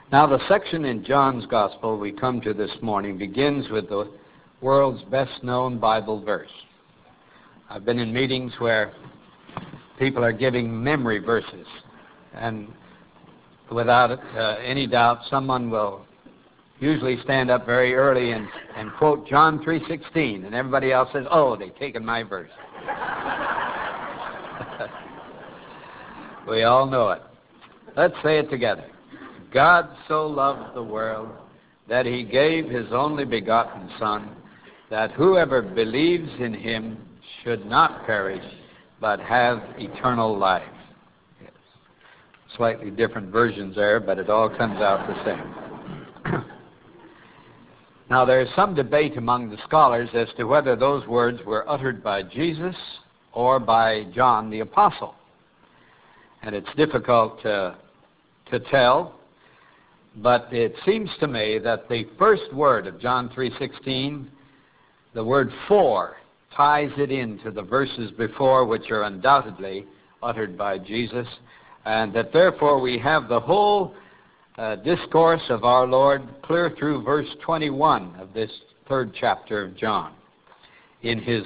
Now, the section in John's Gospel we come to this morning begins with the world's best-known Bible verse. I've been in meetings where people are giving memory verses, and without any doubt, someone will usually stand up very early and quote John 3:16, and everybody else says, "Oh, they've taken my verse." We all know it. Let's say it together. God so loved the world that he gave his only begotten Son, that whoever believes in him should not perish, but have eternal life. Yes. Slightly different versions there, but it all comes out the same. Now, there is some debate among the scholars as to whether those words were uttered by Jesus or by John the Apostle. And it's difficult to tell, but it seems to me that the first word of John 3:16, the word "for," ties it into the verses before, which are undoubtedly uttered by Jesus, and that therefore we have the whole discourse of our Lord clear through verse 21 of this third chapter of John. In his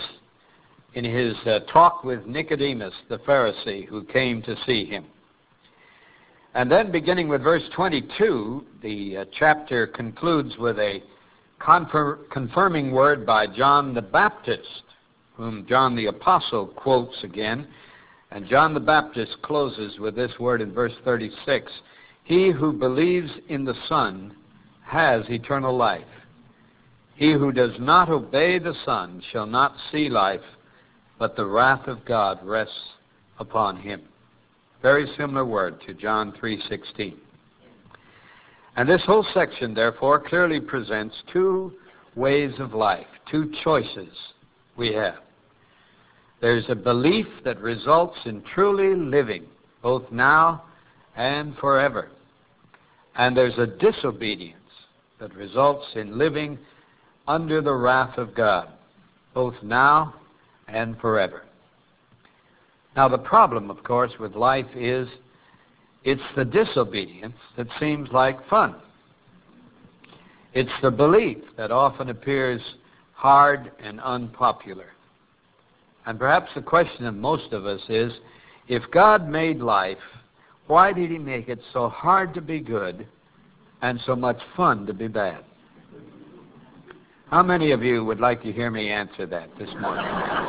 talk with Nicodemus, the Pharisee, who came to see him. And then beginning with verse 22, the chapter concludes with a confirming word by John the Baptist, whom John the Apostle quotes again. And John the Baptist closes with this word in verse 36, "He who believes in the Son has eternal life. He who does not obey the Son shall not see life, but the wrath of God rests upon him." Very similar word to John 3:16. And this whole section, therefore, clearly presents two ways of life, two choices we have. There's a belief that results in truly living, both now and forever. And there's a disobedience that results in living under the wrath of God, both now and forever. Now, the problem, of course, with life is it's the disobedience that seems like fun. It's the belief that often appears hard and unpopular. And perhaps the question of most of us is, if God made life, why did he make it so hard to be good and so much fun to be bad? How many of you would like to hear me answer that this morning?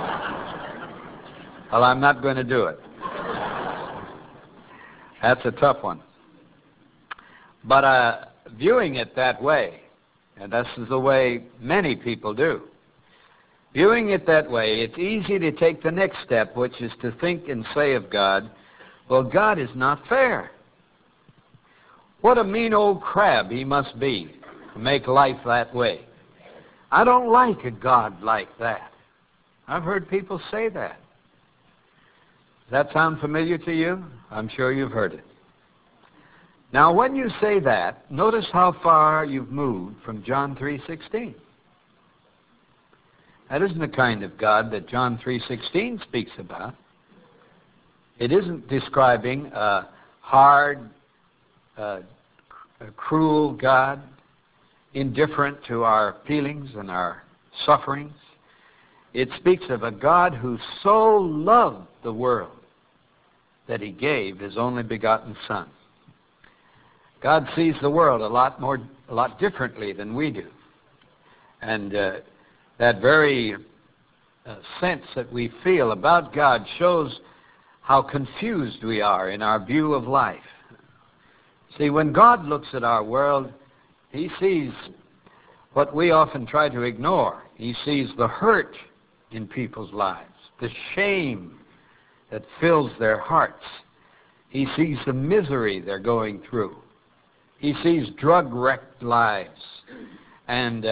Well, I'm not going to do it. That's a tough one. But viewing it that way, and this is the way many people do, viewing it that way, it's easy to take the next step, which is to think and say of God, well, God is not fair. What a mean old crab he must be to make life that way. I don't like a God like that. I've heard people say that. Does that sound familiar to you? I'm sure you've heard it. Now, when you say that, notice how far you've moved from John 3:16. That isn't the kind of God that John 3:16 speaks about. It isn't describing a hard, a cruel God, indifferent to our feelings and our sufferings. It speaks of a God who so loved the world that he gave his only begotten Son. God sees the world a lot differently than we do. And that very sense that we feel about God shows how confused we are in our view of life. See, when God looks at our world, he sees what we often try to ignore. He sees the hurt in people's lives, the shame that fills their hearts. He sees the misery they're going through. He sees drug-wrecked lives and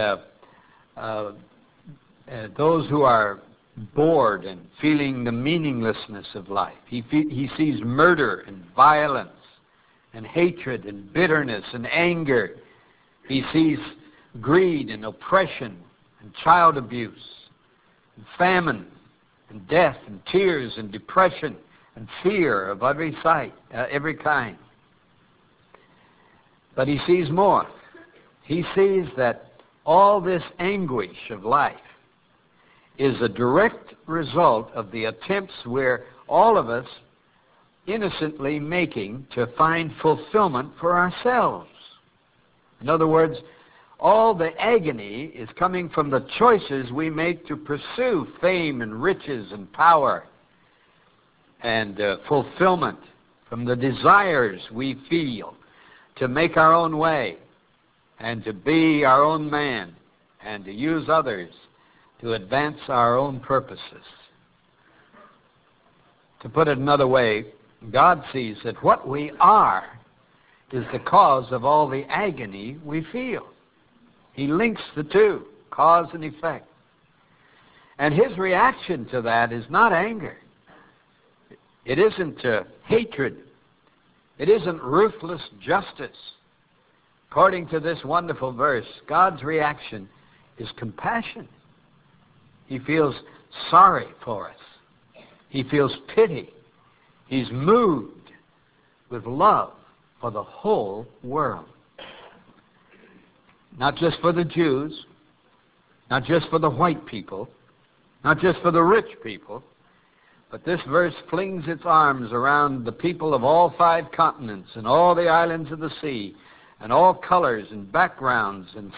those who are bored and feeling the meaninglessness of life. He sees murder and violence and hatred and bitterness and anger. He sees greed and oppression and child abuse and famine and death and tears and depression and fear of every kind. But he sees more. He sees that all this anguish of life is a direct result of the attempts we're all of us innocently making to find fulfillment for ourselves. In other words, all the agony is coming from the choices we make to pursue fame and riches and power and fulfillment, from the desires we feel to make our own way and to be our own man and to use others to advance our own purposes. To put it another way, God sees that what we are is the cause of all the agony we feel. He links the two, cause and effect. And his reaction to that is not anger. It isn't hatred. It isn't ruthless justice. According to this wonderful verse, God's reaction is compassion. He feels sorry for us. He feels pity. He's moved with love for the whole world. Not just for the Jews, not just for the white people, not just for the rich people, but this verse flings its arms around the people of all 5 continents and all the islands of the sea and all colors and backgrounds and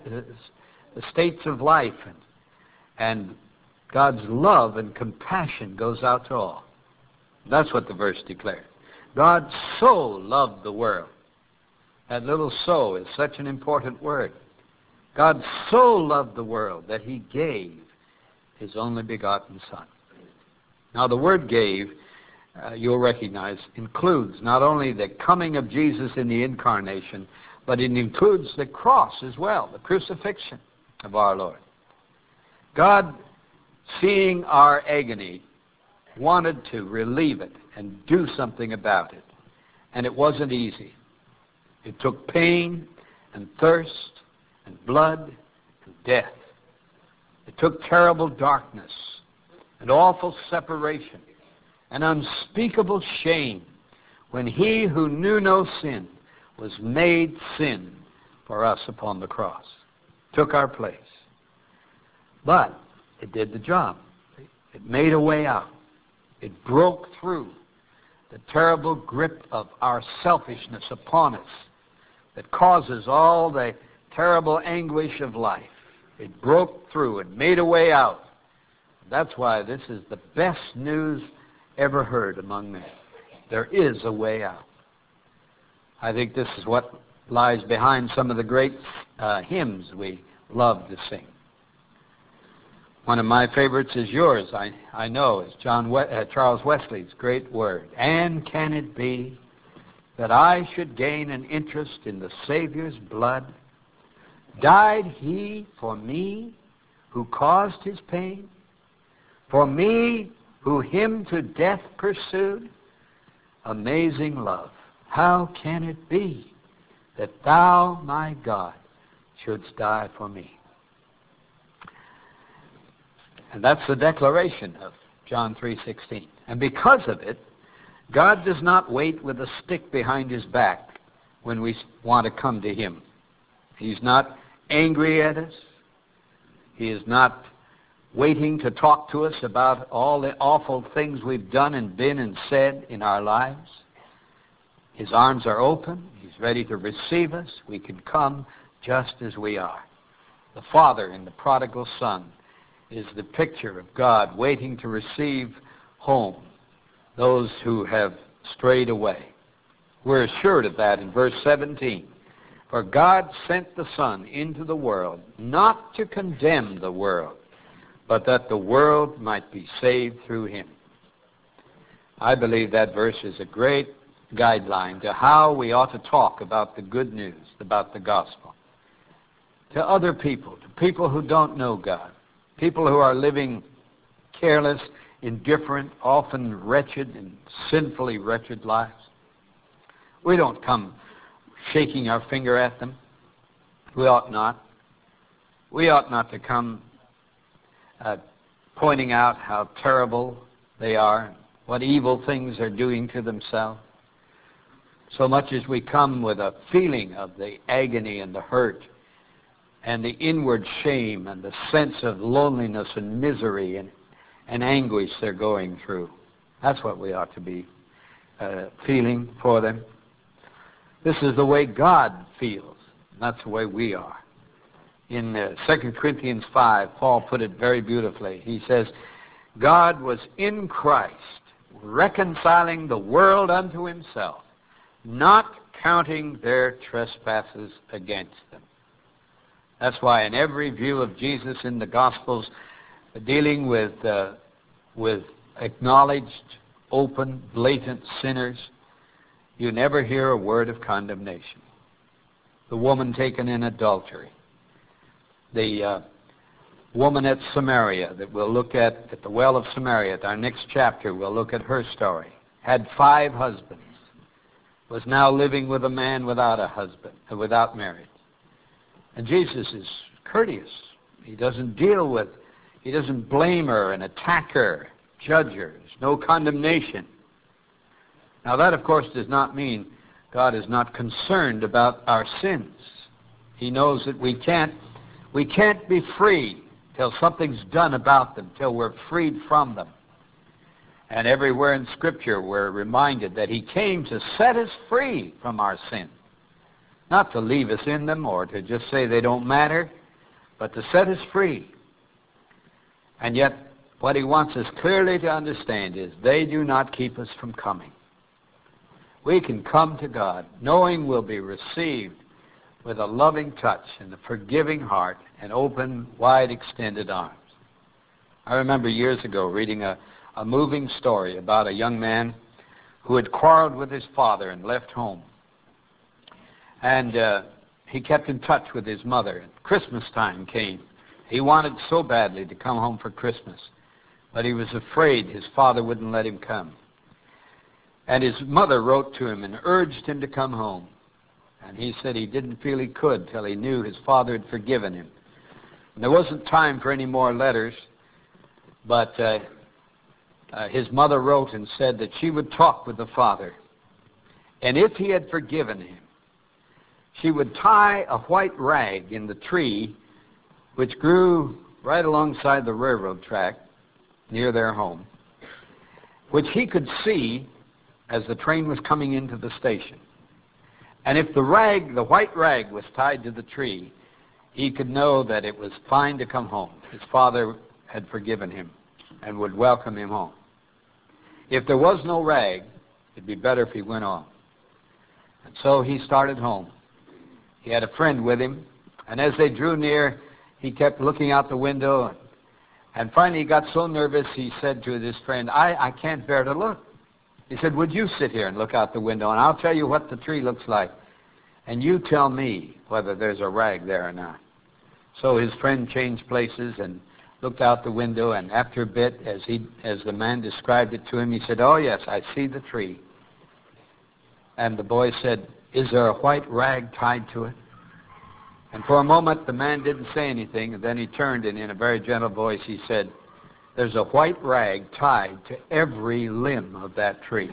states of life. And God's love and compassion goes out to all. That's what the verse declares. God so loved the world. That little "so" is such an important word. God so loved the world that he gave his only begotten Son. Now the word "gave," you'll recognize, includes not only the coming of Jesus in the incarnation, but it includes the cross as well, the crucifixion of our Lord. God, seeing our agony, wanted to relieve it and do something about it. And it wasn't easy. It took pain and thirst and blood and death. It took terrible darkness and awful separation and unspeakable shame when he who knew no sin was made sin for us upon the cross. Took our place. But it did the job. It made a way out. It broke through the terrible grip of our selfishness upon us that causes all the terrible anguish of life. It broke through and made a way out. That's why this is the best news ever heard among men. There is a way out. I think this is what lies behind some of the great hymns we love to sing. One of my favorites is yours, I know, is Charles Wesley's great word. And can it be that I should gain an interest in the Savior's blood? Died he for me who caused his pain? For me who him to death pursued? Amazing love, how can it be that thou, my God, shouldst die for me? And that's the declaration of John 3:16. And because of it, God does not wait with a stick behind his back when we want to come to him. He's not angry at us. He is not waiting to talk to us about all the awful things we've done and been and said in our lives. His arms are open. He's ready to receive us. We can come just as we are. The Father in the prodigal Son is the picture of God waiting to receive home those who have strayed away. We're assured of that in verse 17. For God sent the Son into the world not to condemn the world, but that the world might be saved through him. I believe that verse is a great guideline to how we ought to talk about the good news, about the gospel, to other people, to people who don't know God, people who are living careless, indifferent, often wretched and sinfully wretched lives. We don't come shaking our finger at them. We ought not. We ought not to come pointing out how terrible they are, what evil things they're doing to themselves. so much as we come with a feeling of the agony and the hurt and the inward shame and the sense of loneliness and misery and anguish they're going through. That's what we ought to be feeling for them. This is the way God feels. That's the way we are. In 2 Corinthians 5, Paul put it very beautifully. He says, God was in Christ, reconciling the world unto himself, not counting their trespasses against them. That's why in every view of Jesus in the Gospels, dealing with acknowledged, open, blatant sinners, you never hear a word of condemnation. The woman taken in adultery, the woman at Samaria that we'll look at the well of Samaria, at our next chapter, we'll look at her story, had 5 husbands, was now living with a man without a husband, without marriage. And Jesus is courteous. He doesn't blame her and attack her, judge her. There's no condemnation. Now that, of course, does not mean God is not concerned about our sins. He knows that we can't be free till something's done about them, till we're freed from them. And everywhere in Scripture we're reminded that he came to set us free from our sins. Not to leave us in them or to just say they don't matter, but to set us free. And yet, what he wants us clearly to understand is they do not keep us from coming. We can come to God knowing we'll be received with a loving touch and a forgiving heart and open, wide extended arms. I remember years ago reading a moving story about a young man who had quarreled with his father and left home. And he kept in touch with his mother. And Christmas time came. He wanted so badly to come home for Christmas, but he was afraid his father wouldn't let him come. And his mother wrote to him and urged him to come home. And he said he didn't feel he could till he knew his father had forgiven him. And there wasn't time for any more letters, but his mother wrote and said that she would talk with the father. And if he had forgiven him, she would tie a white rag in the tree which grew right alongside the railroad track near their home, which he could see as the train was coming into the station. And if the white rag was tied to the tree, he could know that it was fine to come home. His father had forgiven him and would welcome him home. If there was no rag, it'd be better if he went on. And so he started home. He had a friend with him, and as they drew near, he kept looking out the window, and finally he got so nervous he said to his friend, I can't bear to look. He said, would you sit here and look out the window, and I'll tell you what the tree looks like, and you tell me whether there's a rag there or not. So his friend changed places and looked out the window, and after a bit, as the man described it to him, he said, oh yes, I see the tree. And the boy said, is there a white rag tied to it? And for a moment, the man didn't say anything, and then he turned, and in a very gentle voice, he said, there's a white rag tied to every limb of that tree.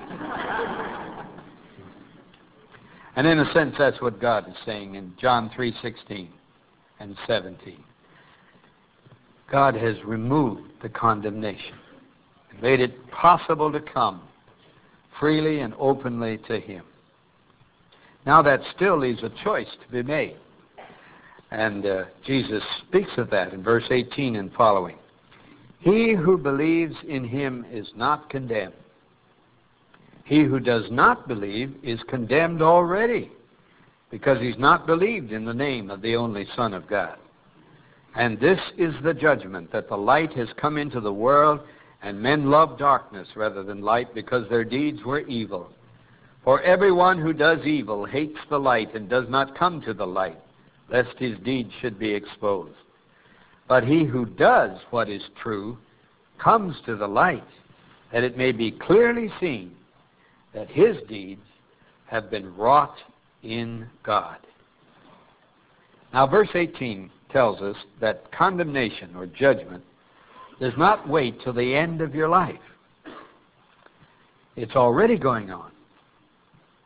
And in a sense, that's what God is saying in John 3:16 and 17. God has removed the condemnation and made it possible to come freely and openly to him. Now that still leaves a choice to be made. And Jesus speaks of that in verse 18 and following. He who believes in him is not condemned. He who does not believe is condemned already, because he's not believed in the name of the only Son of God. And this is the judgment, that the light has come into the world, and men love darkness rather than light, because their deeds were evil. For everyone who does evil hates the light and does not come to the light, lest his deeds should be exposed. But he who does what is true comes to the light, that it may be clearly seen that his deeds have been wrought in God. Now, verse 18 tells us that condemnation or judgment does not wait till the end of your life. It's already going on.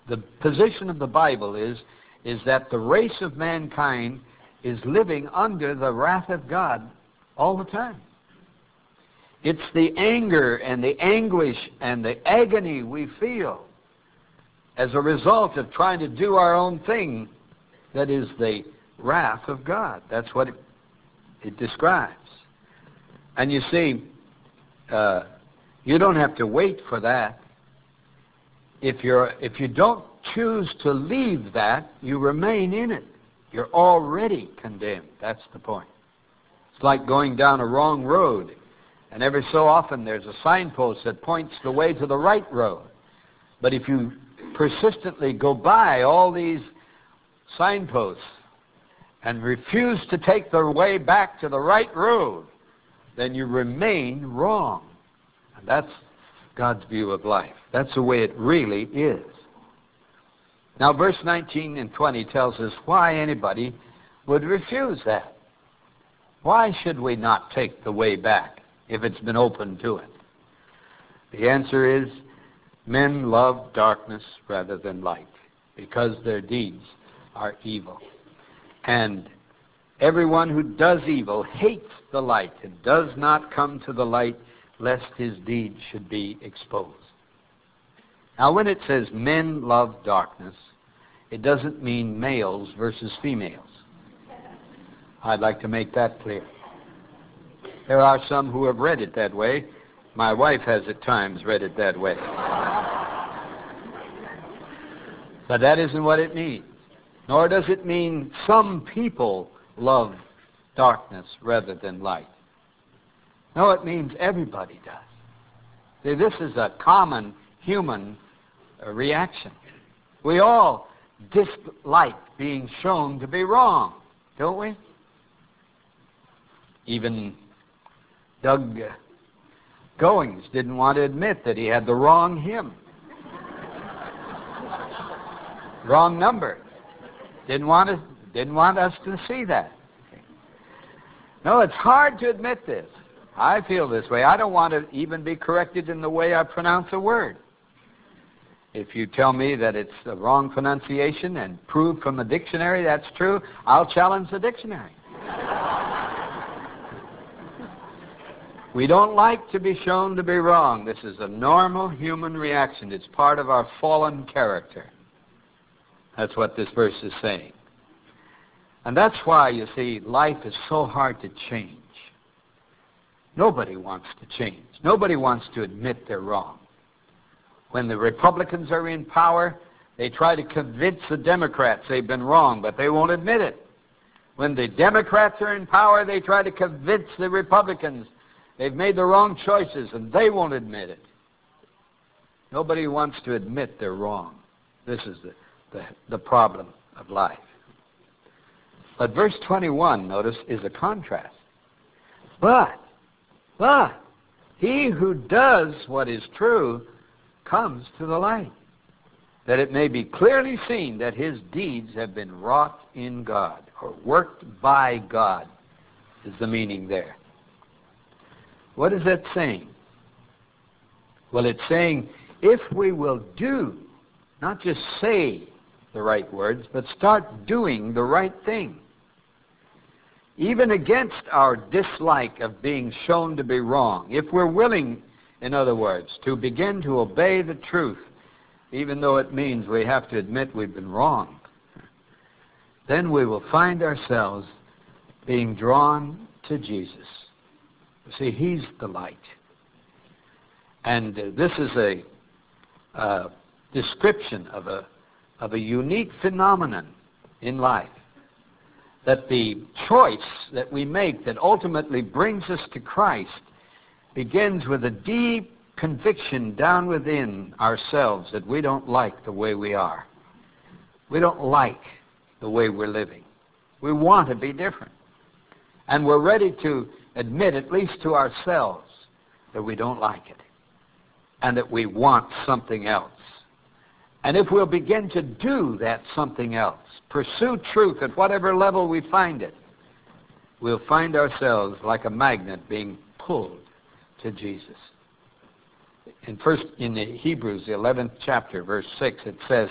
The position of the Bible is that the race of mankind is living under the wrath of God all the time. It's the anger and the anguish and the agony we feel as a result of trying to do our own thing that is the wrath of God. That's what it describes. And you see, you don't have to wait for that. If you don't choose to leave that, you remain in it. You're already condemned. That's the point. It's like going down a wrong road, and every so often there's a signpost that points the way to the right road. But if you persistently go by all these signposts and refuse to take the way back to the right road, then you remain wrong. And that's God's view of life. That's the way it really is. Now, verse 19 and 20 tells us why anybody would refuse that. Why should we not take the way back if it's been opened to it? The answer is, men love darkness rather than light because their deeds are evil. And everyone who does evil hates the light and does not come to the light lest his deeds should be exposed. Now, when it says men love darkness, it doesn't mean males versus females. I'd like to make that clear. There are some who have read it that way. My wife has at times read it that way. But that isn't what it means. Nor does it mean some people love darkness rather than light. No, it means everybody does. See, this is a common human reaction. We all dislike being shown to be wrong, don't we? Even Doug Goings didn't want to admit that he had the wrong hymn. Wrong number. Didn't want us to see that. No, it's hard to admit this. I feel this way. I don't want to even be corrected in the way I pronounce a word. If you tell me that it's the wrong pronunciation and prove from the dictionary that's true, I'll challenge the dictionary. We don't like to be shown to be wrong. This is a normal human reaction. It's part of our fallen character. That's what this verse is saying. And that's why, you see, life is so hard to change. Nobody wants to change. Nobody wants to admit they're wrong. When the Republicans are in power, they try to convince the Democrats they've been wrong, but they won't admit it. When the Democrats are in power, they try to convince the Republicans they've made the wrong choices, and they won't admit it. Nobody wants to admit they're wrong. This is the problem of life. But verse 21, notice, is a contrast. But, he who does what is true comes to the light, that it may be clearly seen that his deeds have been wrought in God, or worked by God, is the meaning there. What is that saying? Well, it's saying if we will do, not just say the right words, but start doing the right thing, even against our dislike of being shown to be wrong, if we're willing, in other words, to begin to obey the truth, even though it means we have to admit we've been wrong, then we will find ourselves being drawn to Jesus. You see, he's the light. And this is a description of a unique phenomenon in life. That the choice that we make that ultimately brings us to Christ begins with a deep conviction down within ourselves that we don't like the way we are. We don't like the way we're living. We want to be different. And we're ready to admit, at least to ourselves, that we don't like it and that we want something else. And if we'll begin to do that something else, pursue truth at whatever level we find it, we'll find ourselves like a magnet being pulled to Jesus. In the Hebrews, the 11th chapter, verse 6, it says,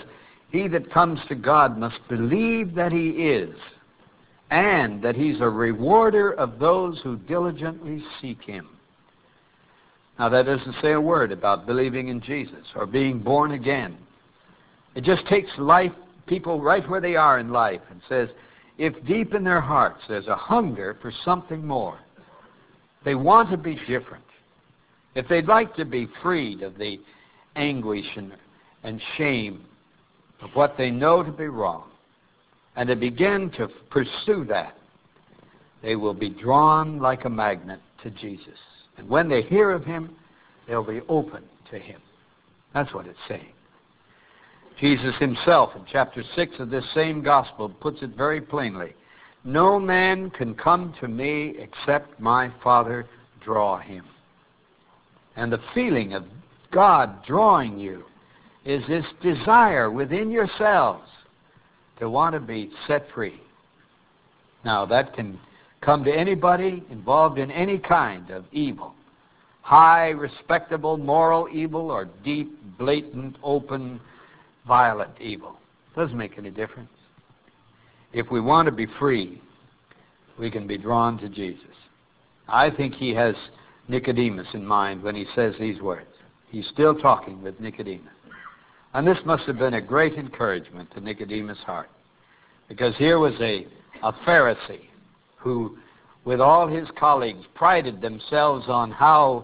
He that comes to God must believe that he is, and that he's a rewarder of those who diligently seek him. Now, that doesn't say a word about believing in Jesus or being born again. It just takes people right where they are in life, and says, if deep in their hearts there's a hunger for something more, they want to be different, if they'd like to be freed of the anguish and shame of what they know to be wrong, and to begin to pursue that, they will be drawn like a magnet to Jesus. And when they hear of him, they'll be open to him. That's what it's saying. Jesus himself, in chapter 6 of this same gospel, puts it very plainly. No man can come to me except my Father draw him. And the feeling of God drawing you is this desire within yourselves to want to be set free. Now, that can come to anybody involved in any kind of evil. High, respectable, moral evil, or deep, blatant, open, violent evil. Doesn't make any difference. If we want to be free, we can be drawn to Jesus. I think he has Nicodemus in mind when he says these words. He's still talking with Nicodemus. And this must have been a great encouragement to Nicodemus' heart, because here was a Pharisee who, with all his colleagues, prided themselves on how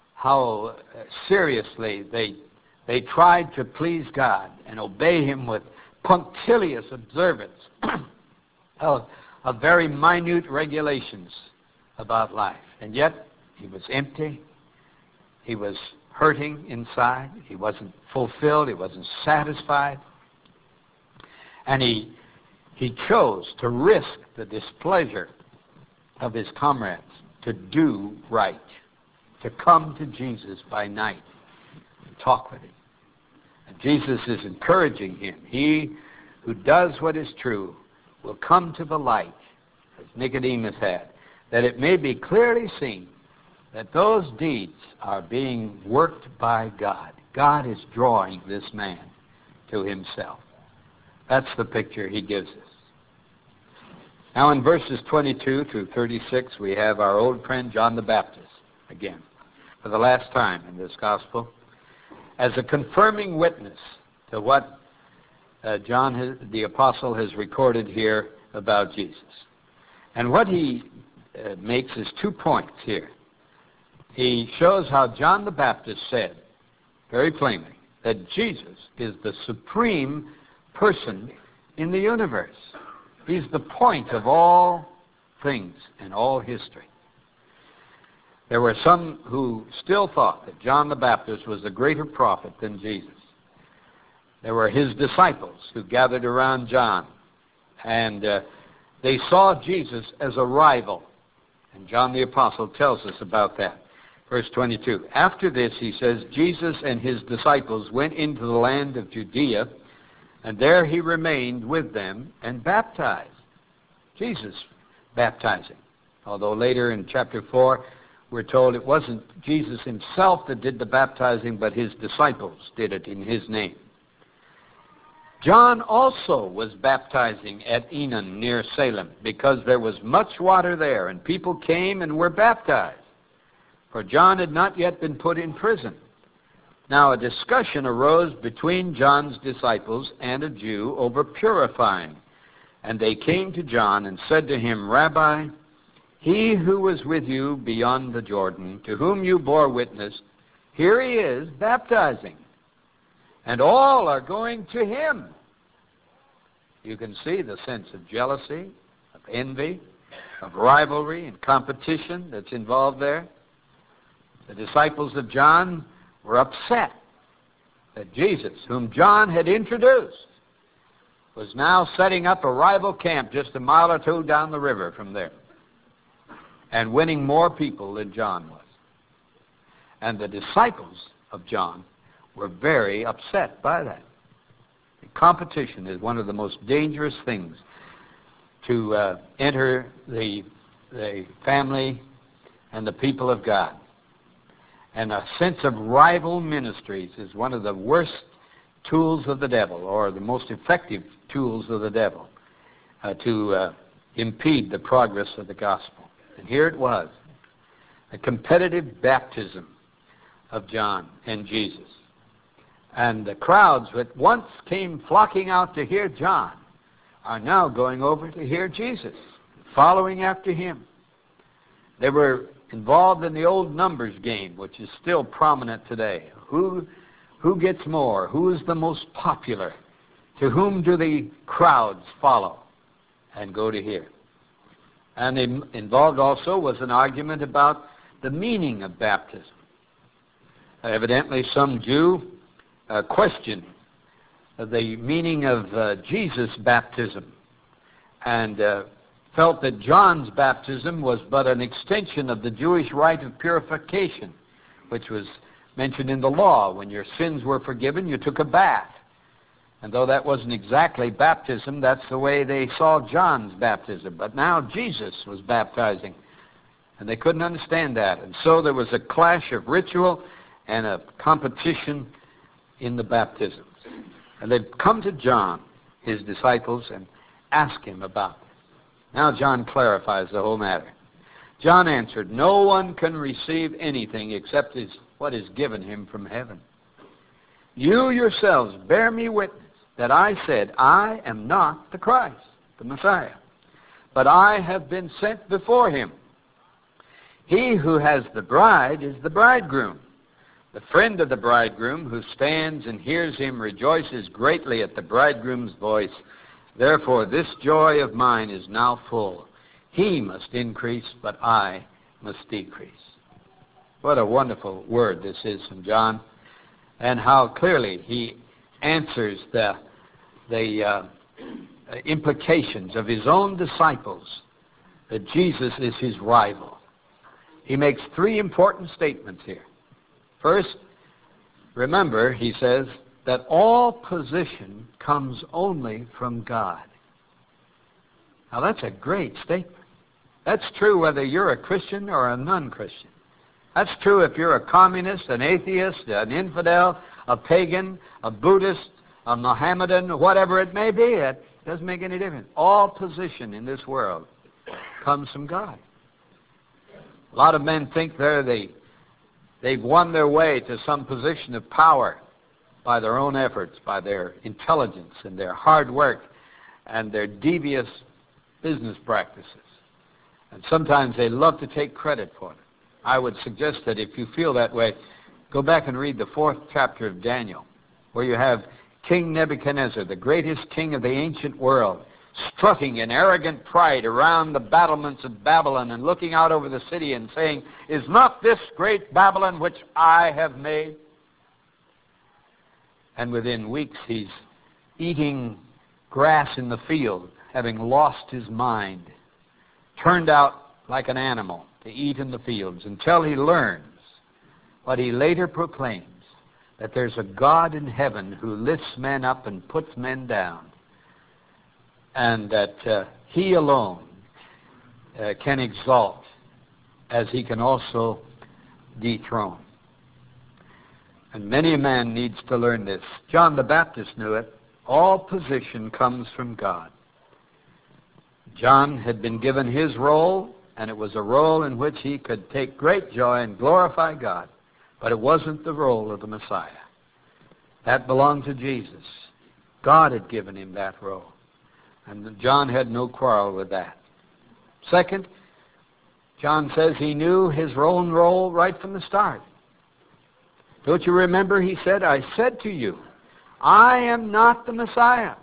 seriously they tried to please God and obey him with punctilious observance of very minute regulations about life. And yet, he was empty. He was hurting inside. He wasn't fulfilled. He wasn't satisfied. And he chose to risk the displeasure of his comrades to do right, to come to Jesus by night and talk with him. And Jesus is encouraging him. He who does what is true will come to the light, as Nicodemus had, that it may be clearly seen that those deeds are being worked by God. God is drawing this man to himself. That's the picture he gives us. Now in verses 22 through 36, we have our old friend John the Baptist, again, for the last time in this gospel, as a confirming witness to what John the Apostle has recorded here about Jesus. And what he makes is 2 points here. He shows how John the Baptist said, very plainly, that Jesus is the supreme person in the universe. He's the point of all things in all history. There were some who still thought that John the Baptist was a greater prophet than Jesus. There were his disciples who gathered around John, and they saw Jesus as a rival. And John the Apostle tells us about that. Verse 22, after this, he says, Jesus and his disciples went into the land of Judea, and there he remained with them and baptized. Jesus baptizing. Although later in chapter 4, we're told it wasn't Jesus himself that did the baptizing, but his disciples did it in his name. John also was baptizing at Enon near Salem, because there was much water there, and people came and were baptized. For John had not yet been put in prison. Now a discussion arose between John's disciples and a Jew over purifying. And they came to John and said to him, Rabbi, he who was with you beyond the Jordan, to whom you bore witness, here he is baptizing, and all are going to him. You can see the sense of jealousy, of envy, of rivalry and competition that's involved there. The disciples of John were upset that Jesus, whom John had introduced, was now setting up a rival camp just a mile or two down the river from there and winning more people than John was. And the disciples of John were very upset by that. Competition is one of the most dangerous things to enter the family and the people of God. And a sense of rival ministries is one of the worst tools of the devil, or the most effective tools of the devil, to impede the progress of the gospel. And here it was, a competitive baptism of John and Jesus. And the crowds that once came flocking out to hear John are now going over to hear Jesus, following after him. They were involved in the old numbers game, which is still prominent today. Who gets more? Who is the most popular? To whom do the crowds follow and go to hear? And involved also was an argument about the meaning of baptism. Evidently, some Jew questioned the meaning of Jesus' baptism and felt that John's baptism was but an extension of the Jewish rite of purification, which was mentioned in the law. When your sins were forgiven, you took a bath. And though that wasn't exactly baptism, that's the way they saw John's baptism. But now Jesus was baptizing, and they couldn't understand that. And so there was a clash of ritual and a competition in the baptisms. And they'd come to John, his disciples, and ask him about it. Now John clarifies the whole matter. John answered, "No one can receive anything except what is given him from heaven. You yourselves bear me witness that I said, I am not the Christ, the Messiah, but I have been sent before him. He who has the bride is the bridegroom. The friend of the bridegroom who stands and hears him rejoices greatly at the bridegroom's voice. Therefore this joy of mine is now full. He must increase, but I must decrease." What a wonderful word this is from John, and how clearly he answers the implications of his own disciples that Jesus is his rival. He makes three important statements here. First, remember, he says, that all position comes only from God. Now that's a great statement. That's true whether you're a Christian or a non-Christian. That's true if you're a communist, an atheist, an infidel, a pagan, a Buddhist, a Mohammedan, whatever it may be. It doesn't make any difference. All position in this world comes from God. A lot of men think they've won their way to some position of power by their own efforts, by their intelligence and their hard work and their devious business practices. And sometimes they love to take credit for it. I would suggest that if you feel that way, go back and read the 4th chapter of Daniel, where you have King Nebuchadnezzar, the greatest king of the ancient world, strutting in arrogant pride around the battlements of Babylon and looking out over the city and saying, "Is not this great Babylon which I have made?" And within weeks he's eating grass in the field, having lost his mind, turned out like an animal to eat in the fields, until he learns what he later proclaims, that there's a God in heaven who lifts men up and puts men down, and that he alone can exalt as he can also dethrone. And many a man needs to learn this. John the Baptist knew it. All position comes from God. John had been given his role, and it was a role in which he could take great joy and glorify God. But it wasn't the role of the Messiah. That belonged to Jesus. God had given him that role. And John had no quarrel with that. Second, John says he knew his own role right from the start. Don't you remember he said, "I said to you, I am not the Messiah."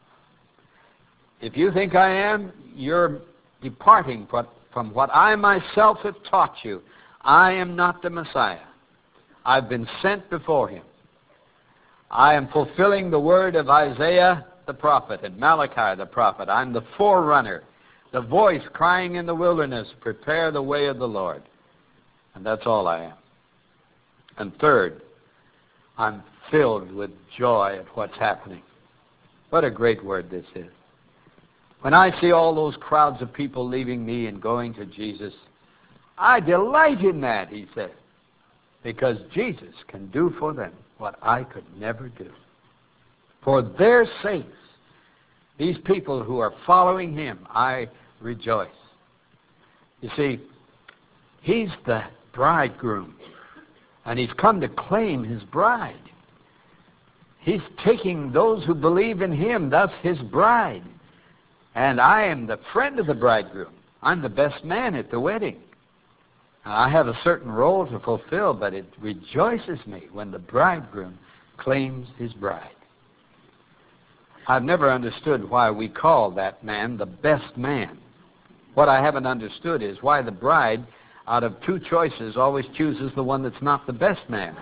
If you think I am, you're departing from what I myself have taught you. I am not the Messiah. I've been sent before him. I am fulfilling the word of Isaiah the prophet and Malachi the prophet. I'm the forerunner, the voice crying in the wilderness, "Prepare the way of the Lord." And that's all I am. And third, I'm filled with joy at what's happening. What a great word this is. When I see all those crowds of people leaving me and going to Jesus, I delight in that, he said, because Jesus can do for them what I could never do. For their sakes, these people who are following him, I rejoice. You see, he's the bridegroom, and he's come to claim his bride. He's taking those who believe in him, thus his bride. And I am the friend of the bridegroom. I'm the best man at the wedding. I have a certain role to fulfill, but it rejoices me when the bridegroom claims his bride. I've never understood why we call that man the best man. What I haven't understood is why the bride, out of two choices, always chooses the one that's not the best man.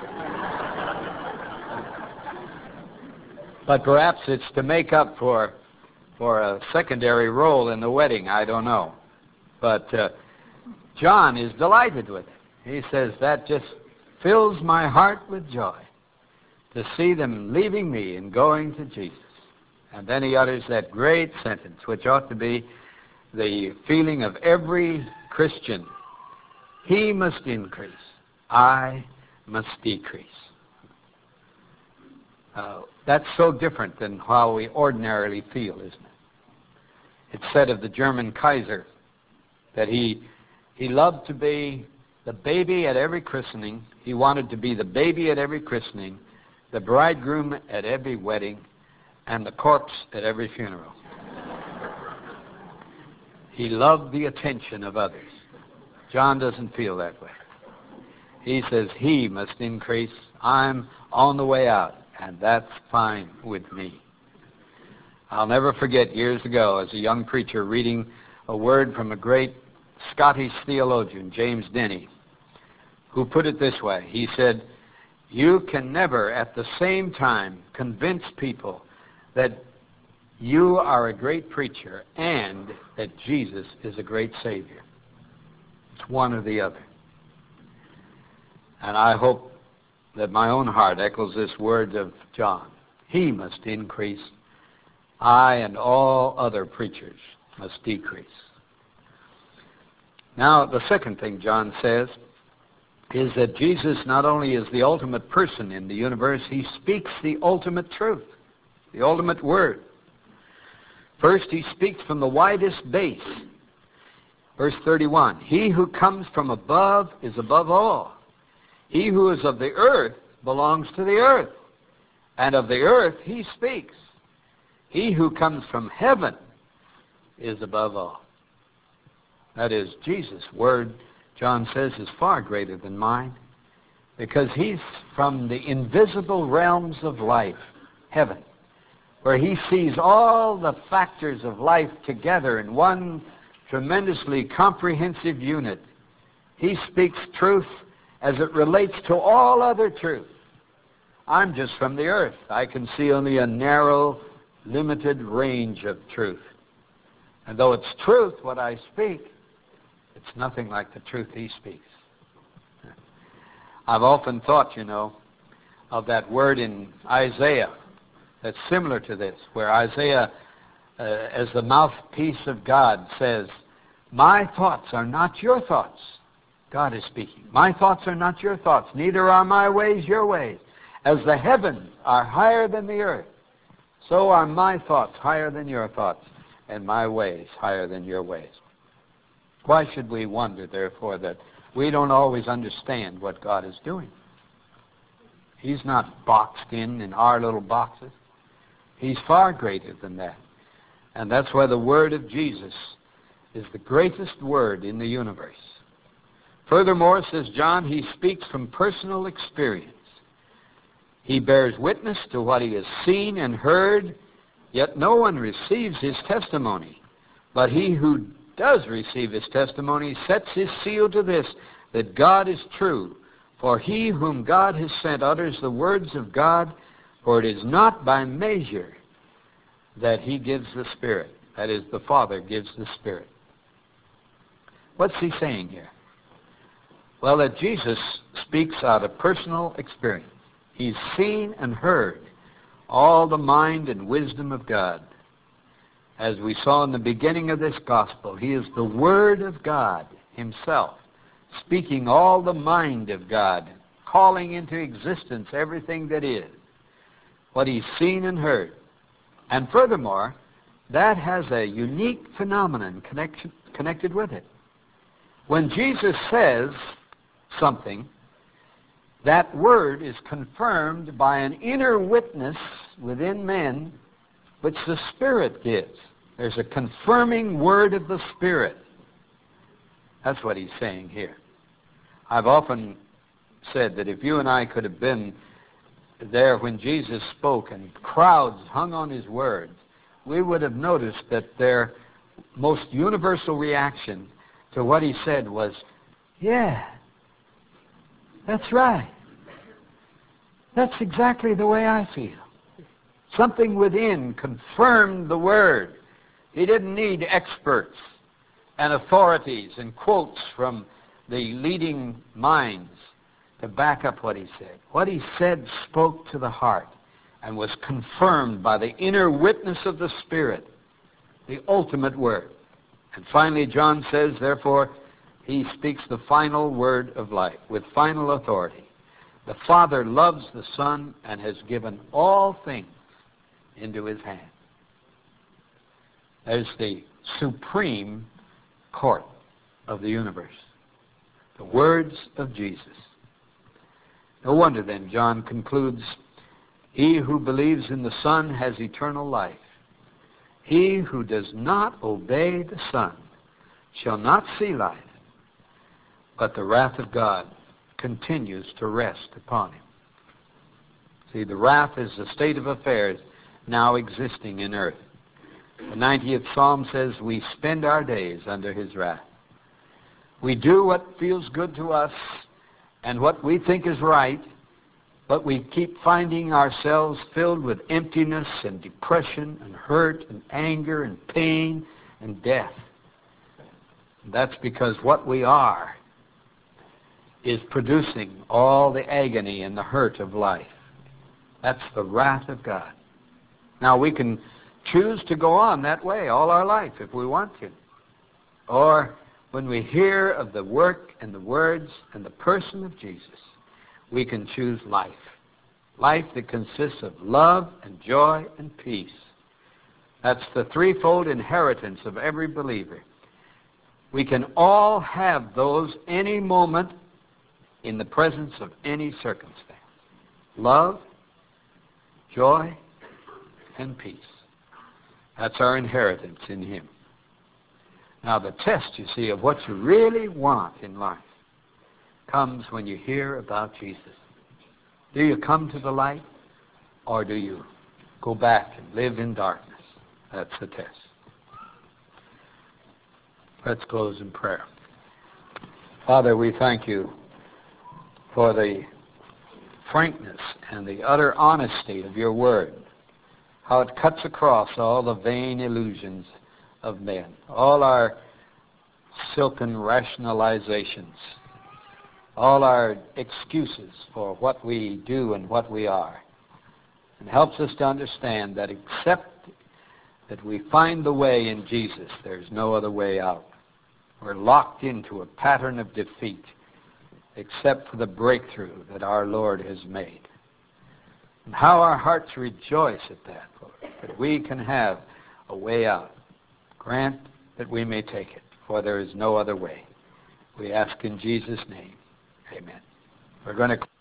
But perhaps it's to make up for a secondary role in the wedding. I don't know. But John is delighted with it. He says, that just fills my heart with joy to see them leaving me and going to Jesus. And then he utters that great sentence, which ought to be the feeling of every Christian. He must increase. I must decrease. That's so different than how we ordinarily feel, isn't it? It's said of the German Kaiser that he loved to be the baby at every christening. He wanted to be the baby at every christening, the bridegroom at every wedding, and the corpse at every funeral. He loved the attention of others. John doesn't feel that way. He says, he must increase. I'm on the way out, and that's fine with me. I'll never forget years ago as a young preacher reading a word from a great Scottish theologian, James Denney, who put it this way. He said, you can never at the same time convince people that you are a great preacher and that Jesus is a great Savior. It's one or the other. And I hope that my own heart echoes this word of John. He must increase. I and all other preachers must decrease. Now, the second thing John says is that Jesus not only is the ultimate person in the universe, he speaks the ultimate truth, the ultimate word. First, he speaks from the widest base. Verse 31, he who comes from above is above all. He who is of the earth belongs to the earth, and of the earth he speaks. He who comes from heaven is above all. That is, Jesus' word, John says, is far greater than mine, because he's from the invisible realms of life, heaven, where he sees all the factors of life together in one tremendously comprehensive unit. He speaks truth as it relates to all other truth. I'm just from the earth. I can see only a narrow, limited range of truth. And though it's truth, what I speak, it's nothing like the truth he speaks. I've often thought, of that word in Isaiah that's similar to this, where Isaiah, as the mouthpiece of God, says, my thoughts are not your thoughts. God is speaking. My thoughts are not your thoughts, neither are my ways your ways. As the heavens are higher than the earth, so are my thoughts higher than your thoughts, and my ways higher than your ways. Why should we wonder, therefore, that we don't always understand what God is doing? He's not boxed in our little boxes. He's far greater than that. And that's why the word of Jesus is the greatest word in the universe. Furthermore, says John, he speaks from personal experience. He bears witness to what he has seen and heard, yet no one receives his testimony. But he who does receive his testimony sets his seal to this, that God is true. For he whom God has sent utters the words of God, for it is not by measure that he gives the Spirit. That is, the Father gives the Spirit. What's he saying here? Well, that Jesus speaks out of personal experience. He's seen and heard all the mind and wisdom of God. As we saw in the beginning of this gospel, he is the Word of God himself, speaking all the mind of God, calling into existence everything that is. what he's seen and heard. And furthermore, that has a unique phenomenon connected with it. When Jesus says something, that word is confirmed by an inner witness within men, which the Spirit gives. There's a confirming word of the Spirit. That's what he's saying here. I've often said that if you and I could have been there when Jesus spoke and crowds hung on his words, we would have noticed that their most universal reaction to what he said was, yeah, that's right. That's exactly the way I feel. Something within confirmed the word. He didn't need experts and authorities and quotes from the leading minds to back up what he said. What he said spoke to the heart and was confirmed by the inner witness of the Spirit, the ultimate word. And finally, John says, therefore, he speaks the final word of life with final authority. The Father loves the Son and has given all things into his hand. There's the supreme court of the universe. The words of Jesus. No wonder then John concludes, he who believes in the Son has eternal life. He who does not obey the Son shall not see life, but the wrath of God continues to rest upon him. See, the wrath is the state of affairs now existing in earth. The 90th Psalm says we spend our days under his wrath. We do what feels good to us and what we think is right, but we keep finding ourselves filled with emptiness and depression and hurt and anger and pain and death. And that's because what we are is producing all the agony and the hurt of life. That's the wrath of God. Now, we can choose to go on that way all our life if we want to. Or when we hear of the work and the words and the person of Jesus, we can choose life. Life that consists of love and joy and peace. That's the threefold inheritance of every believer. We can all have those any moment in the presence of any circumstance. Love, joy, and peace. That's our inheritance in him. Now the test, you see, of what you really want in life comes when you hear about Jesus. Do you come to the light, or do you go back and live in darkness? That's the test. Let's close in prayer. Father, we thank you for the frankness and the utter honesty of your word, how it cuts across all the vain illusions of men, all our silken rationalizations, all our excuses for what we do and what we are, and helps us to understand that except that we find the way in Jesus, there's no other way out. We're locked into a pattern of defeat except for the breakthrough that our Lord has made. And how our hearts rejoice at that, Lord, that we can have a way out. Grant that we may take it, for there is no other way. We ask in Jesus' name. Amen. We're going to